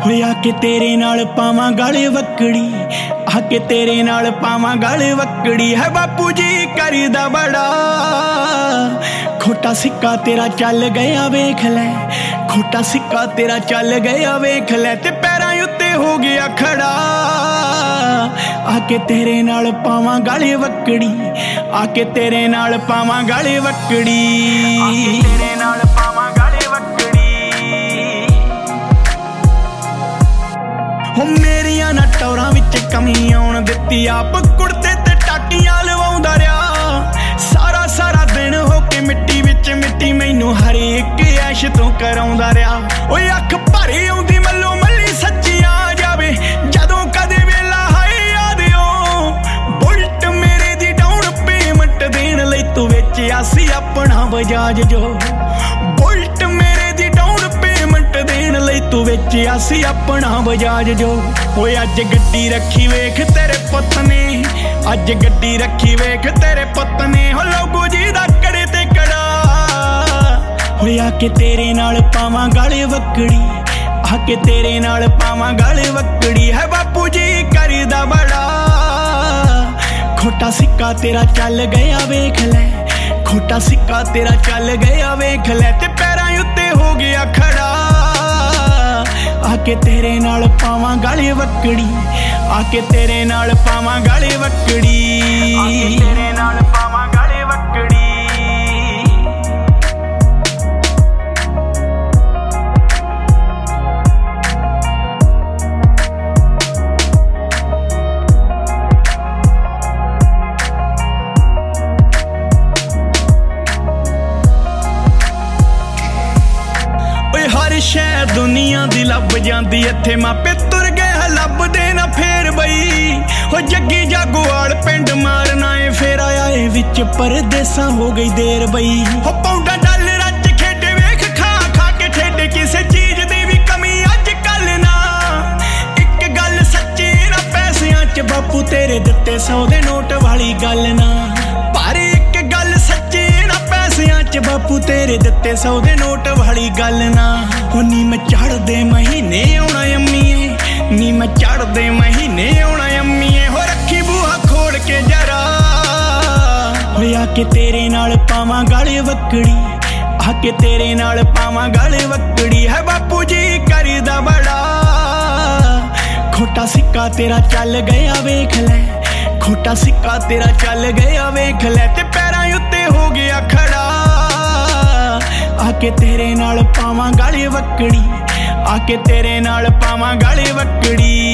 ਹੋਇਆ ਕਿ ਤੇਰੇ ਨਾਲ ਪਾਵਾਂ ਗਲ ਵਕੜੀ, ਆ ਕੇ ਤੇਰੇ ਨਾਲ ਪਾਵਾਂ ਗਲ ਵਕੜੀ। ਹੈ ਬਾਪੂ ਜੀ ਕਰਦਾ ਬੜਾ, ਖੋਟਾ ਸਿੱਕਾ ਤੇਰਾ ਚੱਲ ਗਿਆ ਵੇਖ ਲੈ, ਖੋਟਾ ਸਿੱਕਾ ਤੇਰਾ ਚੱਲ ਗਿਆ ਵੇਖ ਲੈ। ਤੇ ਪੈਰਾਂ ਉੱਤੇ ਹੋ ਗਿਆ ਖੜਾ, ਆ ਕੇ ਤੇਰੇ ਨਾਲ ਪਾਵਾਂ ਗਲ ਵਕੜੀ, ਆ ਕੇ ਤੇਰੇ ਨਾਲ ਪਾਵਾਂ ਗਲ ਵਕੜੀ, ਆ ਕੇ ਤੇਰੇ ਨਾਲ ਪਾਵਾਂ ਗਲ ਵਕੜੀ। ਹੋ ਮੇਰੀਆਂ ਨਾ ਟੌਰਾਂ ਵਿੱਚ ਕਮੀ ਆਉਣ ਦਿੱਤੀ, ਆਪ ਕੁੜਤੇ ਤੇ ਟਾਕੀਆਂ ਲਵਾਉਂਦਾ ਰਿਹਾ। ਸਾਰਾ ਸਾਰਾ ਦਿਨ ਹੋ ਕੇ ਮਿੱਟੀ ਵਿੱਚ ਮਿੱਟੀ, ਮੈਨੂੰ ਹਰੇਕ ਐਸ਼ ਤੋਂ ਕਰਾਉਂਦਾ ਰਿਹਾ। ਓਏ ਅੱਖ ਭਰੀ ਆਉਂਦੀ ਮੱਲੋ ਮੱਲੀ ਸੱਚੀ ਆ ਜਾਵੇ, ਜਦੋਂ ਕਦੇ ਵੇਲਾ ਹਾਏ ਯਾਦ ਓ। ਬੁਲਟ ਮੇਰੇ ਦੀ ਡਾਊਨ ਪੇਮੈਂਟ ਦੇਣ ਲਈ ਤੂੰ ਵੇਚਿਆ ਸੀ ਆਪਣਾ ਬਜਾਜ ਜੋ, ਬੁਲਟ ਮੇਰੇ ਦੀ ਡਾਊਨ ਪੇਮੈਂਟ ਦੇਣ ਲਈ ਤੂੰ ਵੇਚਿਆ ਸੀ ਆਪਣਾ ਬਜਾਜ ਜੋ। ਓਏ ਅੱਜ ਗੱਡੀ ਰੱਖੀ ਵੇਖ ਤੇਰੇ ਪੁੱਤ ਨੇ, ਅੱਜ ਗੱਡੀ ਰੱਖੀ ਵੇਖ ਤੇਰੇ ਪੁੱਤ ਨੇ। ਹੋ ਲੋਗੋ ਜੀ ਦਾ ਕੜੇ ਤੇ ਕੜਾ, ਹੋਇਆ ਕਿ ਤੇਰੇ ਨਾਲ ਪਾਵਾਂ ਗਲ ਵਕੜੀ, ਆ ਕੇ ਤੇਰੇ ਨਾਲ ਪਾਵਾਂ ਗਲ ਵਕੜੀ। ਹੈ ਬਾਪੂ ਜੀ ਕਰਦਾ ਬੜਾ, ਖੋਟਾ ਸਿੱਕਾ ਤੇਰਾ ਚੱਲ ਗਿਆ ਵੇਖ ਲੈ, ਖੋਟਾ ਸਿੱਕਾ ਤੇਰਾ ਚੱਲ ਗਿਆ ਵੇਖ ਲੈ। ਤੇ ਪੈਰਾਂ ਉੱਤੇ ਹੋ ਗਿਆ ਖੜਾ, ਆ ਕੇ ਤੇਰੇ ਨਾਲ ਪਾਵਾਂ ਗਲ ਵਕੜੀ, ਆ ਕੇ ਤੇਰੇ ਨਾਲ ਪਾਵਾਂ ਗਲ ਵਕੜੀ, ਆ ਕੇ ਤੇਰੇ ਨਾਲ ਪਾਵਾਂ ਗਲ ਵਕੜੀ। ਹਰ ਸ਼ੈ ਦੁਨੀਆ ਦੀ ਲੱਭ ਜਾਂਦੀ, ਇੱਥੇ ਮਾਪੇ ਤੁਰ ਗਏ ਲੱਭਦੇ ਨਾ ਫੇਰ ਬਈ। ਹੋ ਜੱਗੀ ਜਾਗੋਵਾਲ ਪਿੰਡ ਮਾਰਨਾ ਏ ਫੇਰ ਆਇਆ ਏ ਵਿੱਚ ਪਰਦੇਸਾਂ ਹੋ ਗਈ ਦੇਰ ਬਈ। ਹੋ ਪੌਂਡਾ ਡਾਲਰਾਂ ਚ ਖੇਡੇ ਵੇਖ ਖਾ ਖਾ ਕੇ ਠੇਡੇ, ਕਿਸੇ ਚੀਜ਼ ਦੀ ਵੀ ਕਮੀ ਅੱਜ ਕੱਲ ਨਾ। ਇੱਕ ਗੱਲ ਸੱਚੀ ਨਾ ਪੈਸਿਆਂ ਚ ਬਾਪੂ ਤੇਰੇ ਦਿੱਤੇ 100 ਦੇ ਨੋਟ ਵਾਲੀ ਗੱਲ ਨਾ। ਪਰ ਇੱਕ ਗੱਲ ਸੱਚੀ ਨਾ ਪੈਸਿਆਂ ਚ ਬਾਪੂ ਤੇਰੇ ਦਿੱਤੇ 100 ਦੇ ਨੋਟ ਵਾਲੀ ਗੱਲ ਨਾ। ਹੋ ਨੀ ਮੈਂ ਚੜ੍ਹਦੇ ਮਹੀਨੇ ਆਉਣਾ ਅੰਮੀਏ, ਨੀ ਮੈਂ ਚੜ੍ਹਦੇ ਮਹੀਨੇ ਆਉਣਾ ਅੰਮੀਏ। ਹੋ ਰੱਖੀ ਬੂਹਾ ਖੋਲ ਕੇ ਜਰਾ, ਹੋਇਆ ਕਿ ਤੇਰੇ ਨਾਲ ਪਾਵਾਂ ਗਲ ਵਕੜੀ, ਆ ਕੇ ਤੇਰੇ ਨਾਲ ਪਾਵਾਂ ਗਲ ਵਕੜੀ। ਹੈ ਬਾਪੂ ਜੀ ਕਰਦਾ ਬੜਾ, ਖੋਟਾ ਸਿੱਕਾ ਤੇਰਾ ਚੱਲ ਗਿਆ ਵੇਖ ਲੈ, ਖੋਟਾ ਸਿੱਕਾ ਤੇਰਾ ਚੱਲ ਗਿਆ ਵੇਖ ਲੈ। ਤੇ ਪੈਰਾਂ ਉੱਤੇ ਹੋ ਗਿਆ ਖੜਾ, ਆ ਕੇ ਤੇਰੇ ਨਾਲ ਪਾਵਾਂ ਗਲ ਵਕੜੀ, ਆ ਕੇ ਤੇਰੇ ਨਾਲ ਪਾਵਾਂ ਗਲ ਵਕੜੀ।